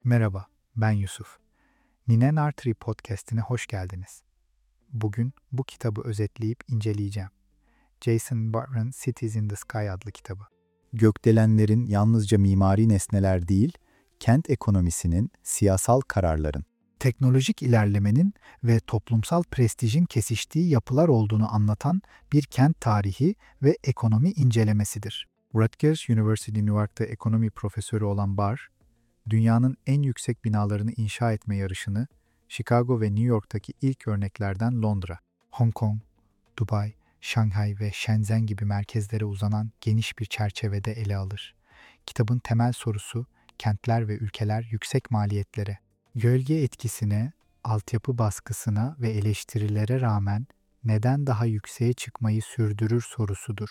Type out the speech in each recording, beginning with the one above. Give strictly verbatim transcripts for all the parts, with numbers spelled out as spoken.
Merhaba, ben Yusuf. Ninen Artery Podcast'ine hoş geldiniz. Bugün bu kitabı özetleyip inceleyeceğim. Jason Bart'ın Cities in the Sky adlı kitabı. Gökdelenlerin yalnızca mimari nesneler değil, kent ekonomisinin, siyasal kararların, teknolojik ilerlemenin ve toplumsal prestijin kesiştiği yapılar olduğunu anlatan bir kent tarihi ve ekonomi incelemesidir. Rutgers University New York'ta ekonomi profesörü olan Barr, dünyanın en yüksek binalarını inşa etme yarışını Chicago ve New York'taki ilk örneklerden Londra, Hong Kong, Dubai, Şanghay ve Shenzhen gibi merkezlere uzanan geniş bir çerçevede ele alır. Kitabın temel sorusu, kentler ve ülkeler yüksek maliyetlere, gölge etkisine, altyapı baskısına ve eleştirilere rağmen neden daha yükseğe çıkmayı sürdürür sorusudur.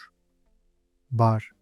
Bar,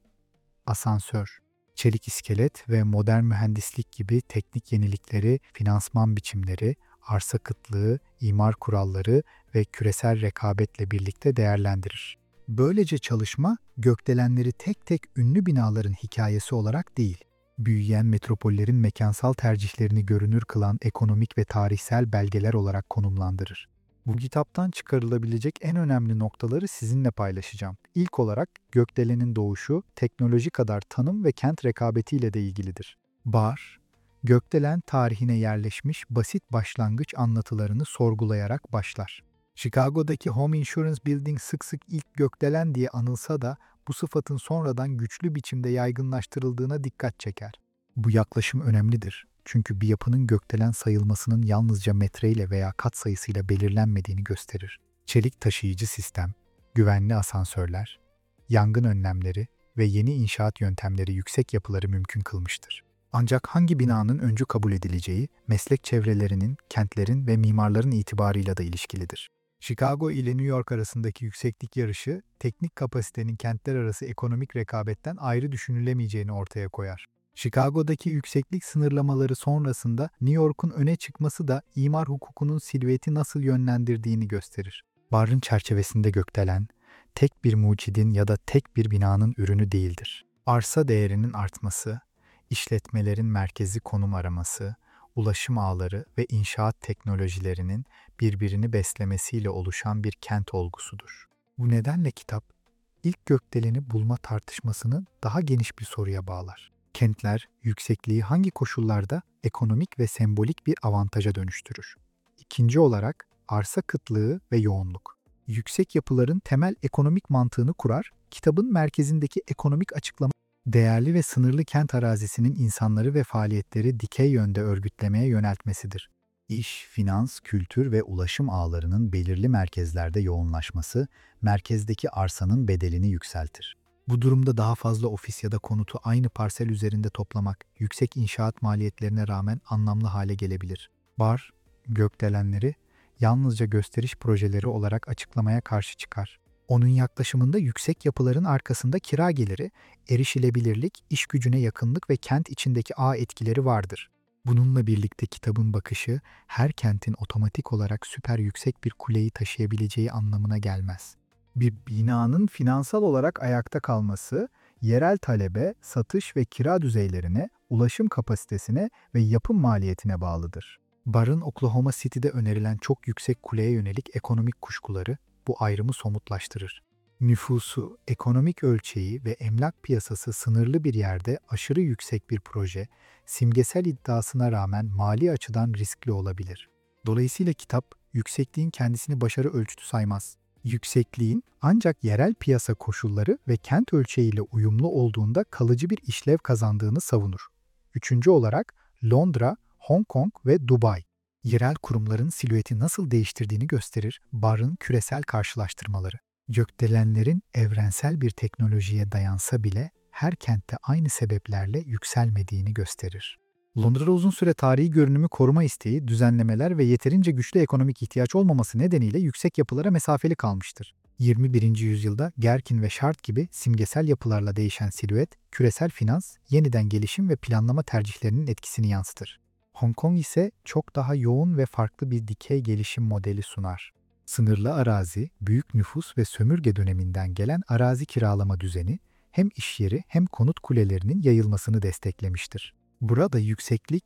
asansör, çelik iskelet ve modern mühendislik gibi teknik yenilikleri, finansman biçimleri, arsa kıtlığı, imar kuralları ve küresel rekabetle birlikte değerlendirir. Böylece çalışma, gökdelenleri tek tek ünlü binaların hikayesi olarak değil, büyüyen metropollerin mekansal tercihlerini görünür kılan ekonomik ve tarihsel belgeler olarak konumlandırır. Bu kitaptan çıkarılabilecek en önemli noktaları sizinle paylaşacağım. İlk olarak gökdelenin doğuşu, teknoloji kadar tanım ve kent rekabetiyle de ilgilidir. Barr, gökdelen tarihine yerleşmiş basit başlangıç anlatılarını sorgulayarak başlar. Chicago'daki Home Insurance Building sık sık ilk gökdelen diye anılsa da bu sıfatın sonradan güçlü biçimde yaygınlaştırıldığına dikkat çeker. Bu yaklaşım önemlidir. Çünkü bir yapının gökdelen sayılmasının yalnızca metreyle veya kat sayısıyla belirlenmediğini gösterir. Çelik taşıyıcı sistem, güvenli asansörler, yangın önlemleri ve yeni inşaat yöntemleri yüksek yapıları mümkün kılmıştır. Ancak hangi binanın öncü kabul edileceği, meslek çevrelerinin, kentlerin ve mimarların itibarıyla da ilişkilidir. Chicago ile New York arasındaki yükseklik yarışı, teknik kapasitenin kentler arası ekonomik rekabetten ayrı düşünülemeyeceğini ortaya koyar. Chicago'daki yükseklik sınırlamaları sonrasında New York'un öne çıkması da imar hukukunun silüeti nasıl yönlendirdiğini gösterir. Barr'ın çerçevesinde gökdelen, tek bir mucidin ya da tek bir binanın ürünü değildir. Arsa değerinin artması, işletmelerin merkezi konum araması, ulaşım ağları ve inşaat teknolojilerinin birbirini beslemesiyle oluşan bir kent olgusudur. Bu nedenle kitap, ilk gökdeleni bulma tartışmasını daha geniş bir soruya bağlar. Kentler, yüksekliği hangi koşullarda ekonomik ve sembolik bir avantaja dönüştürür? İkinci olarak, arsa kıtlığı ve yoğunluk. Yüksek yapıların temel ekonomik mantığını kurar, kitabın merkezindeki ekonomik açıklama, değerli ve sınırlı kent arazisinin insanları ve faaliyetleri dikey yönde örgütlemeye yöneltmesidir. İş, finans, kültür ve ulaşım ağlarının belirli merkezlerde yoğunlaşması, merkezdeki arsanın bedelini yükseltir. Bu durumda daha fazla ofis ya da konutu aynı parsel üzerinde toplamak, yüksek inşaat maliyetlerine rağmen anlamlı hale gelebilir. Barr, gökdelenleri yalnızca gösteriş projeleri olarak açıklamaya karşı çıkar. Onun yaklaşımında yüksek yapıların arkasında kira geliri, erişilebilirlik, iş gücüne yakınlık ve kent içindeki ağ etkileri vardır. Bununla birlikte kitabın bakışı, her kentin otomatik olarak süper yüksek bir kuleyi taşıyabileceği anlamına gelmez. Bir binanın finansal olarak ayakta kalması, yerel talebe, satış ve kira düzeylerine, ulaşım kapasitesine ve yapım maliyetine bağlıdır. Barr'ın Oklahoma City'de önerilen çok yüksek kuleye yönelik ekonomik kuşkuları bu ayrımı somutlaştırır. Nüfusu, ekonomik ölçeği ve emlak piyasası sınırlı bir yerde aşırı yüksek bir proje, simgesel iddiasına rağmen mali açıdan riskli olabilir. Dolayısıyla kitap, yüksekliğin kendisini başarı ölçütü saymaz. Yüksekliğin ancak yerel piyasa koşulları ve kent ölçeğiyle uyumlu olduğunda kalıcı bir işlev kazandığını savunur. Üçüncü olarak Londra, Hong Kong ve Dubai, yerel kurumların silüeti nasıl değiştirdiğini gösterir Barr'ın küresel karşılaştırmaları. Gökdelenlerin evrensel bir teknolojiye dayansa bile her kentte aynı sebeplerle yükselmediğini gösterir. Londra'da uzun süre tarihi görünümü koruma isteği, düzenlemeler ve yeterince güçlü ekonomik ihtiyaç olmaması nedeniyle yüksek yapılara mesafeli kalmıştır. yirmi birinci yüzyılda Gherkin ve Chart gibi simgesel yapılarla değişen silüet, küresel finans, yeniden gelişim ve planlama tercihlerinin etkisini yansıtır. Hong Kong ise çok daha yoğun ve farklı bir dikey gelişim modeli sunar. Sınırlı arazi, büyük nüfus ve sömürge döneminden gelen arazi kiralama düzeni, hem iş yeri hem konut kulelerinin yayılmasını desteklemiştir. Burada yükseklik,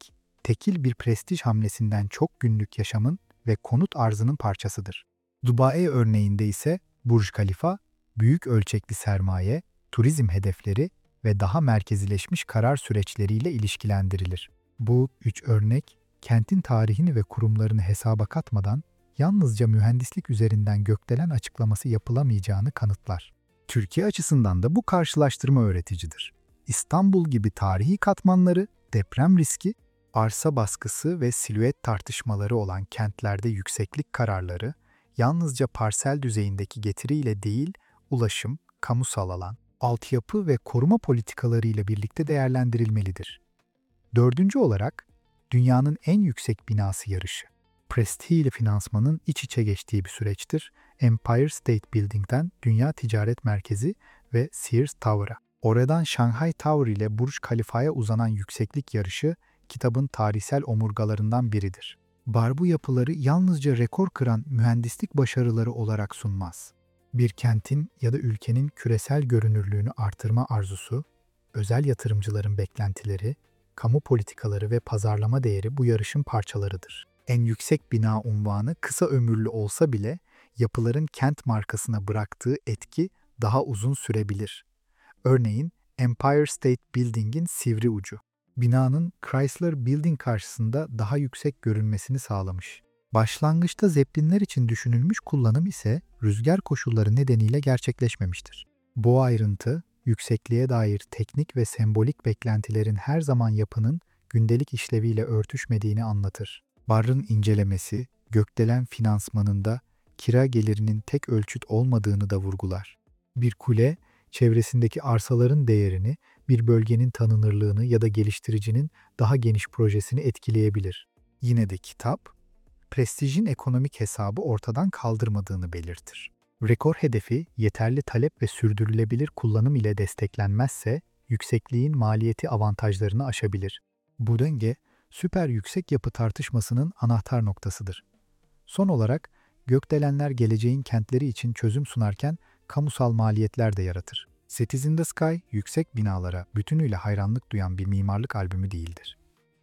tekil bir prestij hamlesinden çok günlük yaşamın ve konut arzının parçasıdır. Dubai örneğinde ise Burj Khalifa, büyük ölçekli sermaye, turizm hedefleri ve daha merkezileşmiş karar süreçleriyle ilişkilendirilir. Bu üç örnek, kentin tarihini ve kurumlarını hesaba katmadan yalnızca mühendislik üzerinden gökdelen açıklaması yapılamayacağını kanıtlar. Türkiye açısından da bu karşılaştırma öğreticidir. İstanbul gibi tarihi katmanları, deprem riski, arsa baskısı ve silüet tartışmaları olan kentlerde yükseklik kararları, yalnızca parsel düzeyindeki getiriyle değil, ulaşım, kamusal alan, altyapı ve koruma politikalarıyla birlikte değerlendirilmelidir. Dördüncü olarak, dünyanın en yüksek binası yarışı. Prestij ile finansmanın iç içe geçtiği bir süreçtir. Empire State Building'den Dünya Ticaret Merkezi ve Sears Tower'a. Oradan Shanghai Tower ile Burj Khalifa'ya uzanan yükseklik yarışı, kitabın tarihsel omurgalarından biridir. Bar bu yapıları yalnızca rekor kıran mühendislik başarıları olarak sunmaz. Bir kentin ya da ülkenin küresel görünürlüğünü artırma arzusu, özel yatırımcıların beklentileri, kamu politikaları ve pazarlama değeri bu yarışın parçalarıdır. En yüksek bina unvanı kısa ömürlü olsa bile yapıların kent markasına bıraktığı etki daha uzun sürebilir. Örneğin Empire State Building'in sivri ucu, binanın Chrysler Building karşısında daha yüksek görünmesini sağlamış. Başlangıçta zeplinler için düşünülmüş kullanım ise rüzgar koşulları nedeniyle gerçekleşmemiştir. Bu ayrıntı, yüksekliğe dair teknik ve sembolik beklentilerin her zaman yapının gündelik işleviyle örtüşmediğini anlatır. Barr'ın incelemesi, gökdelen finansmanında kira gelirinin tek ölçüt olmadığını da vurgular. Bir kule, çevresindeki arsaların değerini, bir bölgenin tanınırlığını ya da geliştiricinin daha geniş projesini etkileyebilir. Yine de kitap, prestijin ekonomik hesabı ortadan kaldırmadığını belirtir. Rekor hedefi yeterli talep ve sürdürülebilir kullanım ile desteklenmezse, yüksekliğin maliyeti avantajlarını aşabilir. Bu denge, süper yüksek yapı tartışmasının anahtar noktasıdır. Son olarak, gökdelenler geleceğin kentleri için çözüm sunarken kamusal maliyetler de yaratır. Cities in the Sky, yüksek binalara bütünüyle hayranlık duyan bir mimarlık albümü değildir.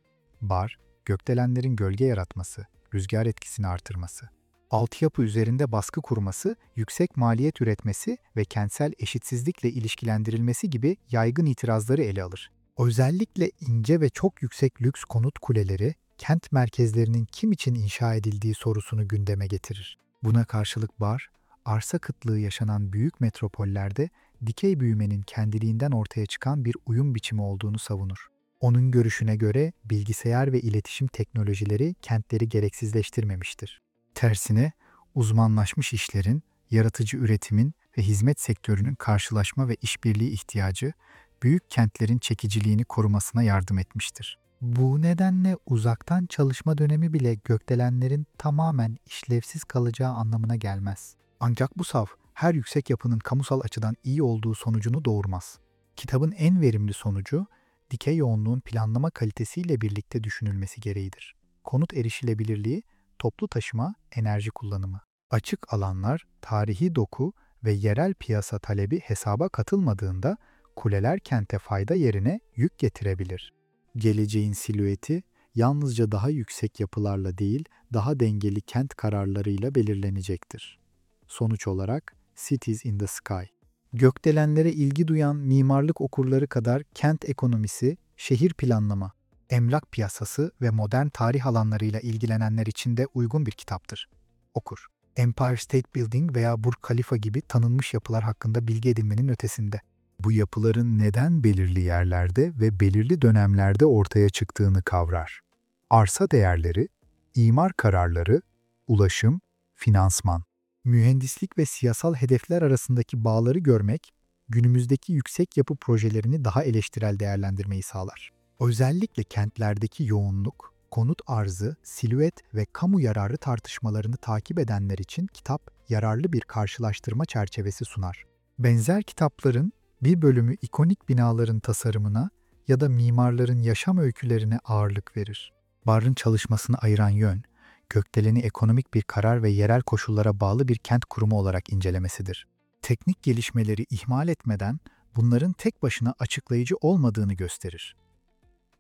Bar, gökdelenlerin gölge yaratması, rüzgar etkisini artırması, altyapı üzerinde baskı kurması, yüksek maliyet üretmesi ve kentsel eşitsizlikle ilişkilendirilmesi gibi yaygın itirazları ele alır. Özellikle ince ve çok yüksek lüks konut kuleleri, kent merkezlerinin kim için inşa edildiği sorusunu gündeme getirir. Buna karşılık Bar, arsa kıtlığı yaşanan büyük metropollerde dikey büyümenin kendiliğinden ortaya çıkan bir uyum biçimi olduğunu savunur. Onun görüşüne göre bilgisayar ve iletişim teknolojileri kentleri gereksizleştirmemiştir. Tersine, uzmanlaşmış işlerin, yaratıcı üretimin ve hizmet sektörünün karşılaşma ve işbirliği ihtiyacı, büyük kentlerin çekiciliğini korumasına yardım etmiştir. Bu nedenle uzaktan çalışma dönemi bile gökdelenlerin tamamen işlevsiz kalacağı anlamına gelmez. Ancak bu sav, her yüksek yapının kamusal açıdan iyi olduğu sonucunu doğurmaz. Kitabın en verimli sonucu, dikey yoğunluğun planlama kalitesiyle birlikte düşünülmesi gereğidir. Konut erişilebilirliği, toplu taşıma, enerji kullanımı. Açık alanlar, tarihi doku ve yerel piyasa talebi hesaba katılmadığında kuleler kente fayda yerine yük getirebilir. Geleceğin silüeti yalnızca daha yüksek yapılarla değil, daha dengeli kent kararlarıyla belirlenecektir. Sonuç olarak Cities in the Sky. Gökdelenlere ilgi duyan mimarlık okurları kadar kent ekonomisi, şehir planlama, emlak piyasası ve modern tarih alanlarıyla ilgilenenler için de uygun bir kitaptır. Okur. Empire State Building veya Burj Khalifa gibi tanınmış yapılar hakkında bilgi edinmenin ötesinde. Bu yapıların neden belirli yerlerde ve belirli dönemlerde ortaya çıktığını kavrar. Arsa değerleri, imar kararları, ulaşım, finansman. Mühendislik ve siyasal hedefler arasındaki bağları görmek, günümüzdeki yüksek yapı projelerini daha eleştirel değerlendirmeyi sağlar. Özellikle kentlerdeki yoğunluk, konut arzı, silüet ve kamu yararı tartışmalarını takip edenler için kitap yararlı bir karşılaştırma çerçevesi sunar. Benzer kitapların bir bölümü ikonik binaların tasarımına ya da mimarların yaşam öykülerine ağırlık verir. Barr'ın çalışmasını ayıran yön, gökdeleni ekonomik bir karar ve yerel koşullara bağlı bir kent kurumu olarak incelemesidir. Teknik gelişmeleri ihmal etmeden bunların tek başına açıklayıcı olmadığını gösterir.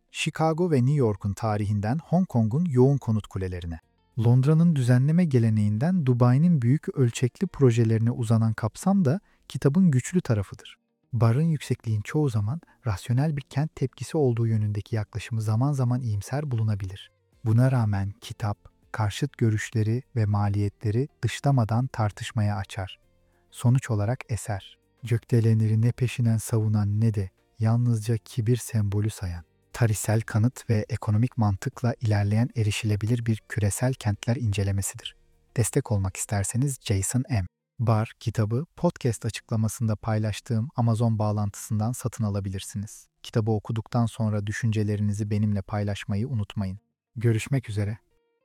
Chicago ve New York'un tarihinden Hong Kong'un yoğun konut kulelerine, Londra'nın düzenleme geleneğinden Dubai'nin büyük ölçekli projelerine uzanan kapsam da kitabın güçlü tarafıdır. Barr'ın yüksekliğin çoğu zaman rasyonel bir kent tepkisi olduğu yönündeki yaklaşımı zaman zaman iyimser bulunabilir. Buna rağmen kitap, karşıt görüşleri ve maliyetleri dışlamadan tartışmaya açar. Sonuç olarak eser, gökdelenleri ne peşinen savunan ne de yalnızca kibir sembolü sayan, tarihsel kanıt ve ekonomik mantıkla ilerleyen erişilebilir bir küresel kentler incelemesidir. Destek olmak isterseniz Jason M. Barr kitabı podcast açıklamasında paylaştığım Amazon bağlantısından satın alabilirsiniz. Kitabı okuduktan sonra düşüncelerinizi benimle paylaşmayı unutmayın. Görüşmek üzere.